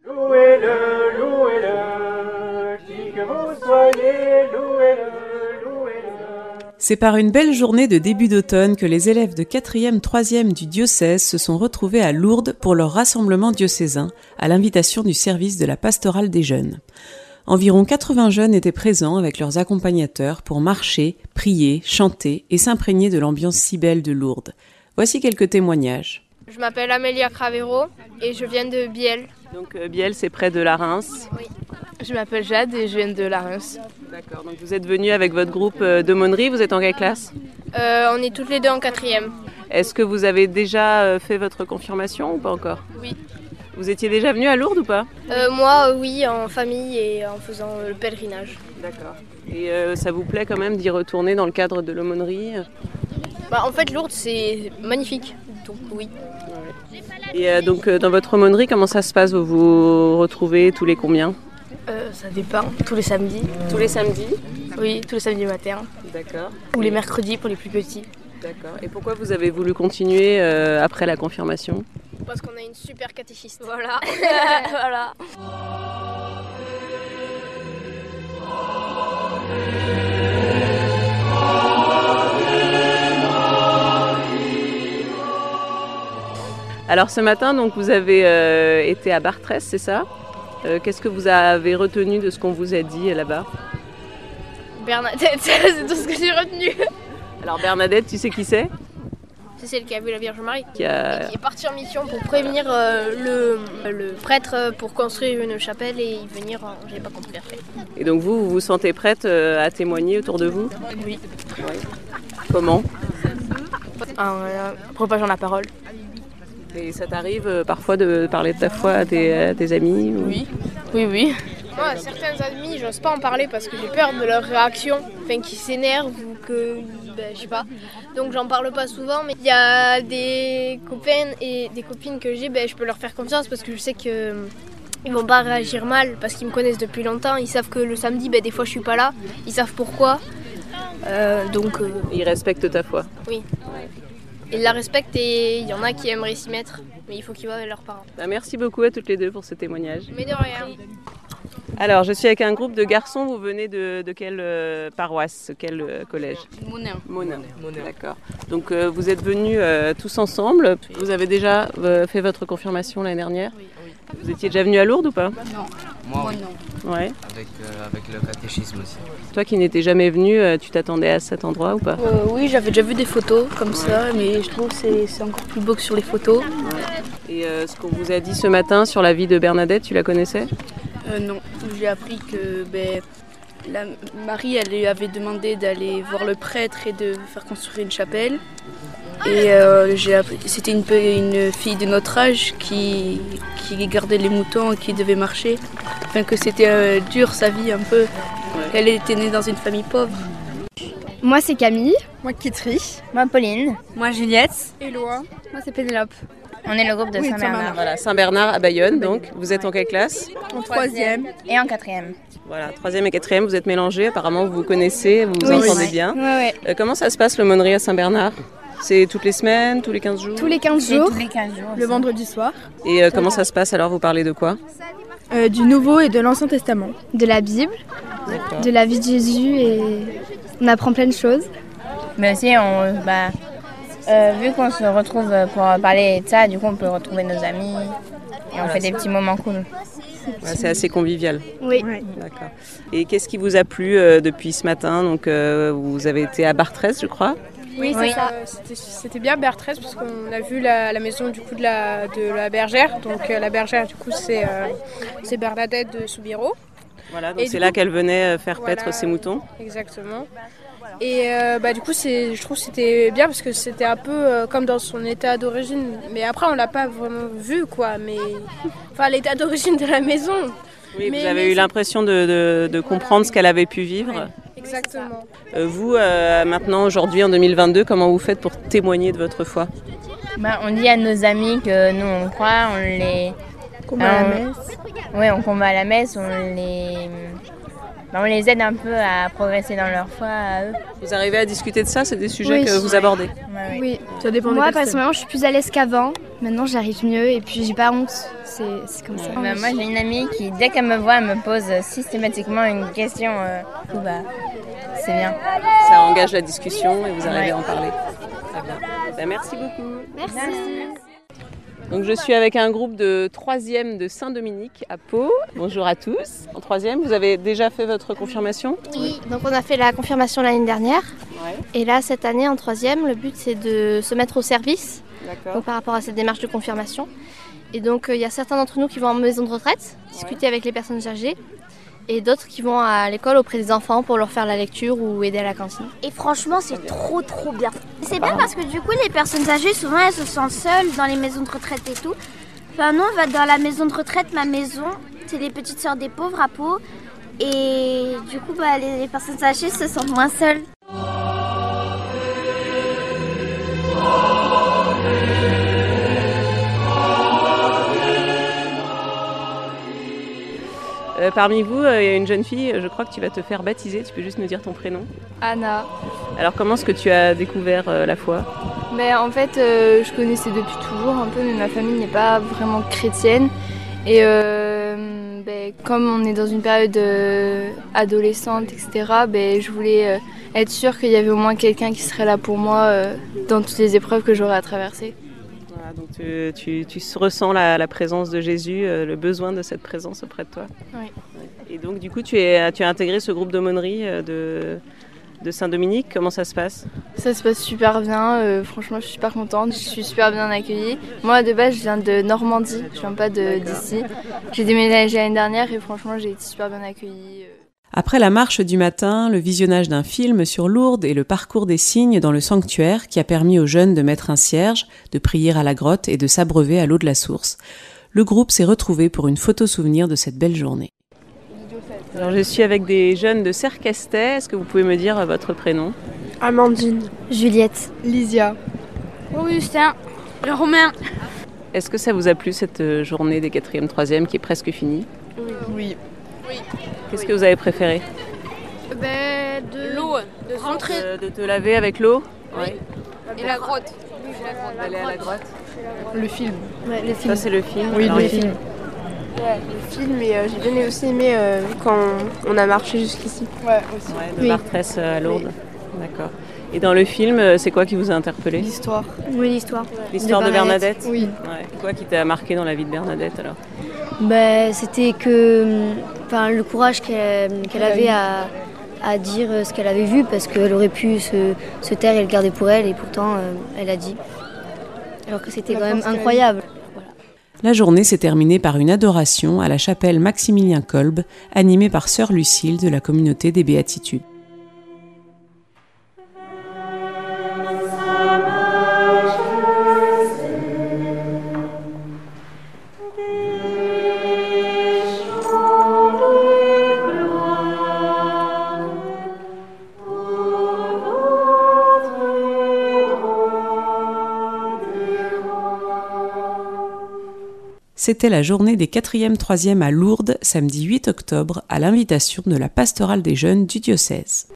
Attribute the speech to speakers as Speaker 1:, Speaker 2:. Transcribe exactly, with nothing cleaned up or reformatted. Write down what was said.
Speaker 1: Louez-le, louez-le, qui que vous soyez, louez-le, louez-le.
Speaker 2: C'est par une belle journée de début d'automne que les élèves de quatrième troisième du diocèse se sont retrouvés à Lourdes pour leur rassemblement diocésain, à l'invitation du service de la pastorale des jeunes. Environ quatre-vingts jeunes étaient présents avec leurs accompagnateurs pour marcher, prier, chanter et s'imprégner de l'ambiance si belle de Lourdes. Voici quelques témoignages.
Speaker 3: Je m'appelle Amélia Cravero et je viens de Biel.
Speaker 2: Donc euh, Biel, c'est près de la Reims.
Speaker 3: Oui. Je m'appelle Jade et je viens de la Reims.
Speaker 2: D'accord, donc vous êtes venus avec votre groupe d'aumônerie, vous êtes en quelle classe ?
Speaker 3: euh, On est toutes les deux en quatrième.
Speaker 2: Est-ce que vous avez déjà fait votre confirmation ou pas encore ?
Speaker 3: Oui.
Speaker 2: Vous étiez déjà venus à Lourdes ou pas ?
Speaker 3: euh, Moi, euh, oui, en famille et en faisant euh, le pèlerinage.
Speaker 2: D'accord. Et euh, ça vous plaît quand même d'y retourner dans le cadre de l'aumônerie ?
Speaker 3: Bah, en fait, Lourdes, c'est magnifique, donc oui.
Speaker 2: Ouais. Et euh, donc, euh, dans votre aumônerie, comment ça se passe ? Vous vous retrouvez tous les combien ?
Speaker 3: euh, Ça dépend, tous les samedis.
Speaker 2: Tous les samedis ?
Speaker 3: Oui, tous les samedis matin.
Speaker 2: D'accord.
Speaker 3: Ou les mercredis pour les plus petits.
Speaker 2: D'accord. Et pourquoi vous avez voulu continuer euh, après la confirmation ?
Speaker 3: Parce qu'on a une super catéchiste. Voilà. Voilà.
Speaker 2: Alors ce matin, donc, vous avez euh, été à Bartrès, c'est ça ? euh, Qu'est-ce que vous avez retenu de ce qu'on vous a dit là-bas ?
Speaker 3: Bernadette, c'est tout ce que j'ai retenu.
Speaker 2: Alors Bernadette, tu sais qui c'est ?
Speaker 3: C'est celle qui a vu la Vierge Marie.
Speaker 2: Qui, a...
Speaker 3: Et qui est partie en mission pour prévenir euh, le, le prêtre pour construire une chapelle et y venir. Euh, j'ai pas compris après.
Speaker 2: Et donc vous, vous vous sentez prête euh, à témoigner autour de vous ?
Speaker 3: Oui.
Speaker 2: Oui. Comment ?
Speaker 3: En euh, propageant la parole.
Speaker 2: Et ça t'arrive euh, parfois de parler de ta foi à tes, à tes amis ou...
Speaker 3: Oui. Oui, oui. Moi, certains amis, j'ose pas en parler parce que j'ai peur de leur réaction, enfin qu'ils s'énervent ou que, ben, je sais pas. Donc j'en parle pas souvent, mais il y a des copains et des copines que j'ai, ben, je peux leur faire confiance parce que je sais que ils vont pas réagir mal parce qu'ils me connaissent depuis longtemps. Ils savent que le samedi, ben, des fois je suis pas là. Ils savent pourquoi. Euh, donc. Euh...
Speaker 2: Ils respectent ta foi.
Speaker 3: Oui. Ils la respectent et il y en a qui aimeraient s'y mettre, mais il faut qu'ils voient avec leurs parents.
Speaker 2: Bah, merci beaucoup à toutes les deux pour ce témoignage.
Speaker 3: Mais de rien.
Speaker 2: Alors, je suis avec un groupe de garçons. Vous venez de, de quelle euh, paroisse, quel euh, collège ?
Speaker 3: Monin.
Speaker 2: Monin. Monin. D'accord. Donc, euh, vous êtes venus euh, tous ensemble. Vous avez déjà euh, fait votre confirmation l'année dernière ? Oui. Vous étiez déjà venus à Lourdes ou pas ?
Speaker 4: Non.
Speaker 5: Moi,
Speaker 4: Moi non.
Speaker 2: Ouais.
Speaker 5: Avec, euh, avec le catéchisme aussi.
Speaker 2: Toi qui n'étais jamais venu, euh, tu t'attendais à cet endroit ou pas ?
Speaker 4: euh, Oui, j'avais déjà vu des photos comme ouais. ça, mais je trouve que c'est, c'est encore plus beau que sur les photos.
Speaker 2: Ouais. Et euh, ce qu'on vous a dit ce matin sur la vie de Bernadette, tu la connaissais ?
Speaker 4: euh, Non, j'ai appris que ben, la, Marie elle lui avait demandé d'aller voir le prêtre et de faire construire une chapelle. Et euh, j'ai appris, c'était une, une fille de notre âge qui, qui gardait les moutons et qui devait marcher. Enfin que c'était euh, dur sa vie un peu. Elle était née dans une famille pauvre.
Speaker 6: Moi c'est Camille.
Speaker 7: Moi Kitri.
Speaker 8: Moi Pauline.
Speaker 7: Moi Juliette.
Speaker 6: Éloi. Moi c'est Pénélope.
Speaker 8: On est le groupe de oui, Saint-Bernard.
Speaker 2: Voilà, Saint-Bernard à Bayonne donc. Vous êtes en quelle classe ?
Speaker 7: En troisième.
Speaker 8: Et en quatrième.
Speaker 2: Voilà, troisième et quatrième, vous êtes mélangés. Apparemment vous vous connaissez, vous vous
Speaker 6: oui,
Speaker 2: entendez
Speaker 6: ouais.
Speaker 2: bien.
Speaker 6: Ouais, ouais.
Speaker 2: Euh, comment ça se passe l'aumônerie à Saint-Bernard ? C'est toutes les semaines, tous les quinze jours ?
Speaker 6: Tous les quinze jours.
Speaker 8: Tous les quinze jours
Speaker 7: le vendredi soir.
Speaker 2: Et euh, comment ça se passe alors ? Vous parlez de quoi ?
Speaker 7: euh, Du Nouveau et de l'Ancien Testament.
Speaker 6: De la Bible,
Speaker 2: D'accord.
Speaker 6: De la vie de Jésus et on apprend plein de choses.
Speaker 8: Mais aussi, on, bah, euh, vu qu'on se retrouve pour parler de ça, du coup on peut retrouver nos amis et on voilà, fait des petits moments cool.
Speaker 2: Ouais, c'est assez convivial.
Speaker 6: Oui.
Speaker 7: Ouais.
Speaker 2: D'accord. Et qu'est-ce qui vous a plu euh, depuis ce matin ? Donc, euh, vous avez été à Bartrès, je crois ?
Speaker 7: Oui, c'est
Speaker 8: oui.
Speaker 7: ça. Euh, c'était, c'était bien Bartrès parce qu'on a vu la, la maison du coup de la, de la bergère. Donc euh, la bergère du coup c'est, euh, c'est Bernadette de Soubirous.
Speaker 2: Voilà, donc
Speaker 7: et
Speaker 2: c'est
Speaker 7: coup,
Speaker 2: là qu'elle venait faire
Speaker 7: voilà,
Speaker 2: paître ses moutons.
Speaker 7: Exactement. Et euh, bah, du coup c'est, je trouve que c'était bien parce que c'était un peu euh, comme dans son état d'origine. Mais après on l'a pas vraiment vu quoi. Mais enfin l'état d'origine de la maison.
Speaker 2: Oui,
Speaker 7: mais,
Speaker 2: vous avez
Speaker 7: mais
Speaker 2: eu l'impression de, de, de comprendre voilà, ce qu'elle avait pu vivre.
Speaker 7: Ouais. Exactement.
Speaker 2: Euh, vous, euh, maintenant, aujourd'hui, en deux mille vingt-deux, comment vous faites pour témoigner de votre foi ?
Speaker 8: Bah, on dit à nos amis que nous, on croit, on les...
Speaker 7: Combat à la messe.
Speaker 8: Oui, on combat à la messe, on les... Bah, on les aide un peu à progresser dans leur foi, à eux.
Speaker 2: Vous arrivez à discuter de ça ? C'est des sujets
Speaker 6: oui,
Speaker 2: que vous
Speaker 6: ouais.
Speaker 2: abordez ?
Speaker 8: Ouais, ouais.
Speaker 6: Oui.
Speaker 7: Ça dépend des
Speaker 6: Moi,
Speaker 7: personnes.
Speaker 6: personnellement, je suis plus à l'aise qu'avant. Maintenant, j'arrive mieux et puis j'ai pas honte. C'est, c'est comme ça.
Speaker 8: Bah, moi, j'ai une amie qui, dès qu'elle me voit, elle me pose systématiquement une question. Euh, du coup, bah, c'est bien.
Speaker 2: Ça engage la discussion et vous arrivez
Speaker 8: Ouais.
Speaker 2: à en parler. Très bien. Bah, merci beaucoup.
Speaker 6: Merci.
Speaker 2: Donc je suis avec un groupe de troisième de Saint-Dominique à Pau. Bonjour à tous. En troisième, vous avez déjà fait votre confirmation?
Speaker 9: Oui, donc on a fait la confirmation l'année dernière.
Speaker 2: Ouais.
Speaker 9: Et là, cette année, en troisième, le but c'est de se mettre au service
Speaker 2: D'accord.
Speaker 9: donc, par rapport à cette démarche de confirmation. Et donc, euh, il y a certains d'entre nous qui vont en maison de retraite, discuter avec les personnes âgées, et d'autres qui vont à l'école auprès des enfants pour leur faire la lecture ou aider à la cantine.
Speaker 10: Et franchement, c'est trop trop bien. C'est bien parce que du coup, les personnes âgées, souvent, elles se sentent seules dans les maisons de retraite et tout. Enfin, nous, on va dans la maison de retraite, ma maison, c'est les petites sœurs des pauvres à Pau. Et du coup, bah, les, les personnes âgées se sentent moins seules.
Speaker 2: Euh, parmi vous, euh, il y a une jeune fille, je crois que tu vas te faire baptiser. Tu peux juste nous dire ton prénom?
Speaker 4: Anna.
Speaker 2: Alors comment est-ce que tu as découvert euh, la foi?
Speaker 4: Mais en fait, euh, je connaissais depuis toujours un peu, mais ma famille n'est pas vraiment chrétienne. Et euh, ben, comme on est dans une période euh, adolescente, et cetera, ben, je voulais euh, être sûre qu'il y avait au moins quelqu'un qui serait là pour moi euh, dans toutes les épreuves que j'aurais à traverser.
Speaker 2: Voilà, donc tu, tu, tu ressens la, la présence de Jésus, euh, le besoin de cette présence auprès de toi.
Speaker 4: Oui.
Speaker 2: Et donc du coup, tu, es, tu as intégré ce groupe d'aumônerie euh, de, de Saint-Dominique. Comment ça se passe?
Speaker 4: Ça se passe super bien, euh, franchement je suis super contente, je suis super bien accueillie. Moi de base je viens de Normandie, je viens pas de, d'ici. J'ai déménagé l'année dernière et franchement j'ai été super bien accueillie.
Speaker 2: Après la marche du matin, le visionnage d'un film sur Lourdes et le parcours des cygnes dans le sanctuaire qui a permis aux jeunes de mettre un cierge, de prier à la grotte et de s'abreuver à l'eau de la source, le groupe s'est retrouvé pour une photo souvenir de cette belle journée. Alors je suis avec des jeunes de Sercastet. Est-ce que vous pouvez me dire votre prénom?
Speaker 7: Amandine.
Speaker 6: Juliette.
Speaker 7: Lysia.
Speaker 10: Augustin. Romain.
Speaker 2: Est-ce que ça vous a plu cette journée des quatrième troisième qui est presque finie?
Speaker 4: Oui.
Speaker 2: Qu'est-ce que vous avez préféré?
Speaker 3: Ben, de l'eau, de rentrer.
Speaker 2: De, de te laver avec l'eau?
Speaker 3: Oui. Et la grotte.
Speaker 2: D'aller à la grotte.
Speaker 4: Le film.
Speaker 9: Ouais, le film.
Speaker 2: Ça c'est le film.
Speaker 4: Oui,
Speaker 2: Alors,
Speaker 4: le
Speaker 2: les
Speaker 4: film.
Speaker 7: Ouais, le film, et euh, j'ai bien aussi aimé euh, quand on a marché jusqu'ici.
Speaker 4: Ouais, aussi.
Speaker 2: Ouais, de
Speaker 9: Oui.
Speaker 2: Martresse à Lourdes. D'accord. Et dans le film, euh, c'est quoi qui vous a interpellé?
Speaker 4: L'histoire.
Speaker 9: Oui, l'histoire.
Speaker 2: L'histoire de Bernadette?
Speaker 4: Oui.
Speaker 2: Ouais. Quoi qui t'a marqué dans la vie de Bernadette alors?
Speaker 9: Ben, c'était que, enfin, le courage qu'elle, qu'elle avait à, à dire ce qu'elle avait vu, parce qu'elle aurait pu se, se taire et le garder pour elle, et pourtant euh, elle a dit. Alors que c'était
Speaker 4: La
Speaker 9: quand même
Speaker 4: force qu'elle a
Speaker 9: incroyable.
Speaker 2: La journée s'est terminée par une adoration à la chapelle Maximilien Kolb, animée par sœur Lucille de la communauté des Béatitudes. C'était la journée des quatrième troisième à Lourdes, samedi huit octobre, à l'invitation de la pastorale des jeunes du diocèse.